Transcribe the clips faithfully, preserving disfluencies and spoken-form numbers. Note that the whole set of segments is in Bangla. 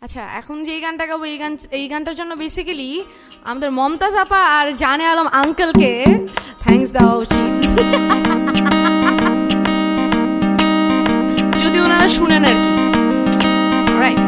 আচ্ছা, এখন যে এই গানটা গাবো, এই গান এই গানটার জন্য বেসিক্যালি আমাদের মমতাজ আপা আর জানে আলম আঙ্কেলকে থ্যাঙ্কস দেওয়া উচিত, যদি ওনারা শুনেন আর কি। রাইট,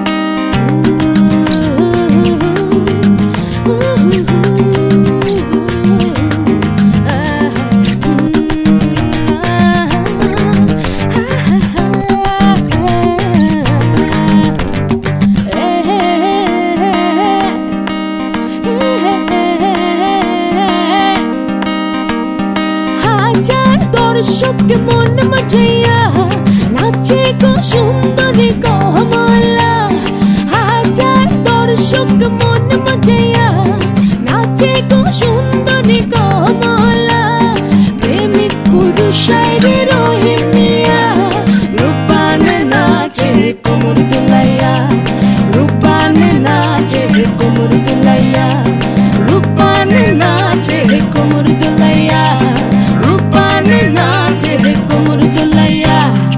দর্শক মন মজাইয়া নাচে গো সুন্দরী কমলা, হাজার দর্শক মন মজাইয়া নাচে গো সুন্দরী কমলা, প্রেমিক পুরুষের রহিম মিয়া রূপান নাচে কোমর দুলাইয়া, রূপান নাচে কোমর দুলাইয়া, রূপান নাচে কোমর দুলাইয়া, রূপান নাচে কোমর দুলাইয়া।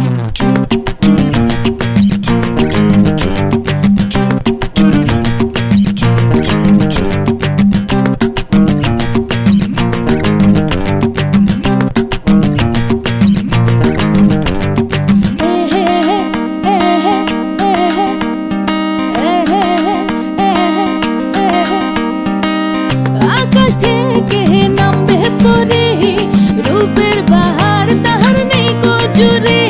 আকাশ থেকে নামবে পরে রূপের বাহার, তাহার নেই গো জুড়ে,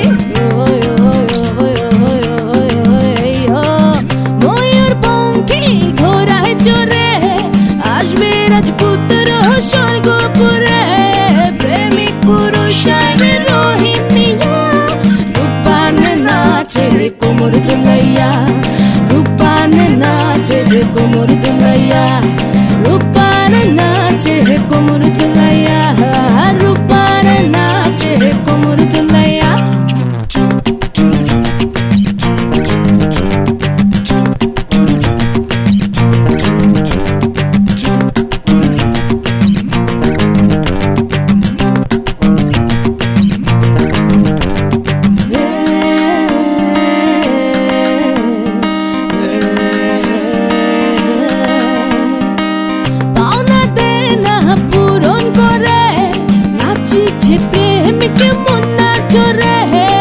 ময়ূর পঙ্খী ঘোড়ায় চড়ে আসবে রাজপুত্র স্বর্গপুরে, প্রেমিক পুরুষের রহিম মিয়া রূপান নাচে কোমর দুলাইয়া, রূপান নাচে কোমর দুলাইয়া, রূপান নাচে কোমর দুলাইয়া, রূপান নাচে কোমর দুলাইয়া। প্রেমিক মন্না চোরে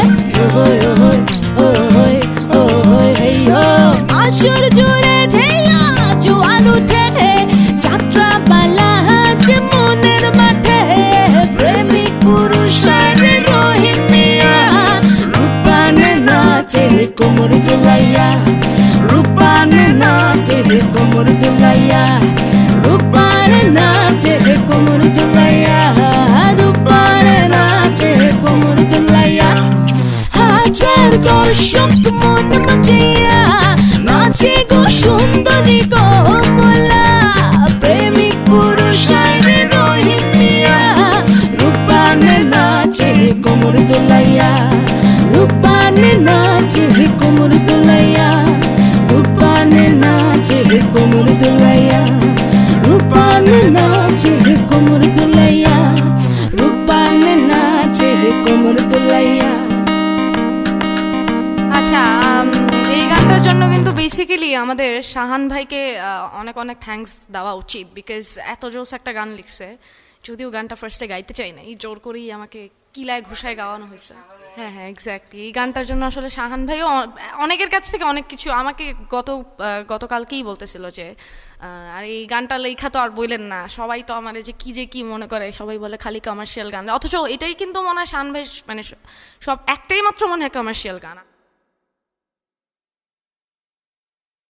আসর জোরে ঢেলা জোয়ার উঠে, যাত্রা পালা আছে মনের মাঠে, প্রেমিক পুরুষের রহিম মিয়া রূপান নাচে কোমর দুলাইয়া, রূপান নাচে কোমর দুলাইয়া, রূপান নাচে কোমর দুলাইয়া, রূপান নাচে কোমর দুলাইয়া। হাজার দর্শক মন মজাইয়া নাচে গো সুন্দরী কমলা, প্রেমিক পুরুষের রহিম মিয়া রূপান নাচে কোমর দুলাইয়া, রূপান নাচে কোমর দুলাইয়া, রূপান নাচে কোমর দুলাইয়া, রূপান নাচে কোমর দুলাইয়া, রূপান নাচে কোমর দুলাইয়া। আচ্ছা, এই গানটার জন্য কিন্তু বেসিক্যালি আমাদের শাহান ভাইকে অনেক অনেক থ্যাঙ্কস দেওয়া উচিত, বিকজ এত জোস একটা গান লিখছে, যদিও গানটা ফার্স্টে গাইতে চাই না, এই জোর করেই আমাকে কিলায় ঘুষায় গাওয়ানো হয়েছে। হ্যাঁ হ্যাঁ এক্স্যাক্টলি, এই গানটার জন্য আসলে শাহান ভাইও অনেকের কাছ থেকে অনেক কিছু আমাকে গত গতকালকেই বলতেছিল যে আর এই গানটা লেখা তো আর বললেন না, সবাই তো আমার যে কি যে কি মনে করে, সবাই বলে খালি কমার্শিয়াল গান, অথচ এটাই কিন্তু মনে হয় শাহান ভাই মানে সব একটাই মাত্র মনে হয় কমার্শিয়াল গান।